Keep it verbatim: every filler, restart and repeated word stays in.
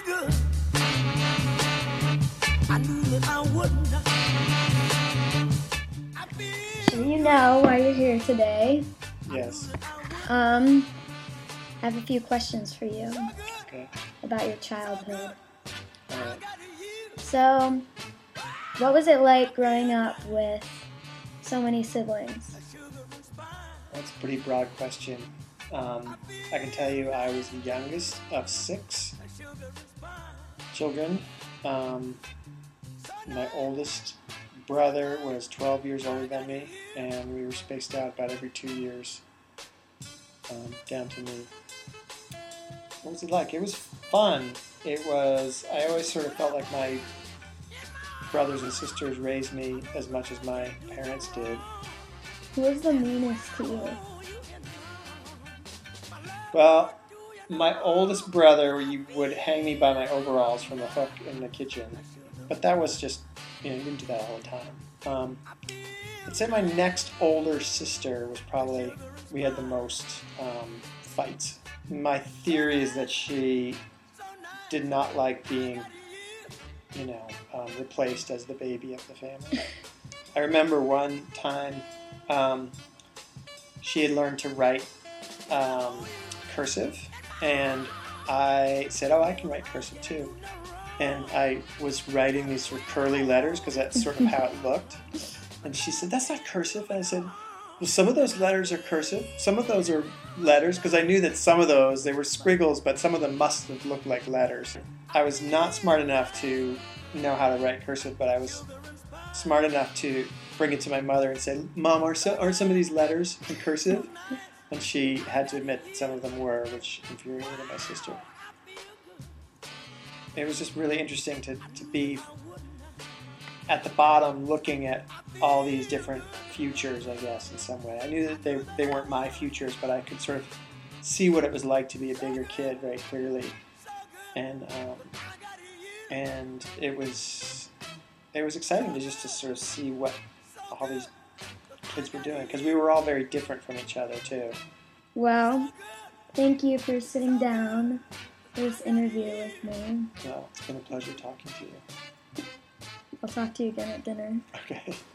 good. I knew that I wouldn't. So you know why you're here today. Yes. Um, I have a few questions for you Okay. about your childhood. All right. So, what was it like growing up with so many siblings? That's a pretty broad question. Um, I can tell you I was the youngest of six children. Um, my oldest brother was twelve years older than me, and we were spaced out about every two years um, down to me. What was it like? It was fun. It was, I always sort of felt like my brothers and sisters raised me as much as my parents did. Who was the meanest to you? Well, my oldest brother you would hang me by my overalls from the hook in the kitchen, but that was just, you know, you didn't do that all the time. Um, I'd say my next older sister was probably, we had the most um, fights. My theory is that she did not like being, you know, um, replaced as the baby of the family. I remember one time um, she had learned to write um, cursive, and I said, oh, I can write cursive too. And I was writing these sort of curly letters because that's sort of how it looked. And she said, that's not cursive. And I said, well, some of those letters are cursive. Some of those are letters, because I knew that some of those, they were squiggles, but some of them must have looked like letters. I was not smart enough to know how to write cursive, but I was smart enough to bring it to my mother and say, Mom, are, so, are some of these letters in cursive? And she had to admit that some of them were, which infuriated my sister. It was just really interesting to, to be at the bottom looking at all these different futures, I guess, in some way. I knew that they, they weren't my futures, but I could sort of see what it was like to be a bigger kid very clearly. And um, and it was it was exciting to just to sort of see what all these kids were doing, because we were all very different from each other too. Well, thank you for sitting down for this interview with me. Well, it's been a pleasure talking to you. I'll talk to you again at dinner. Okay.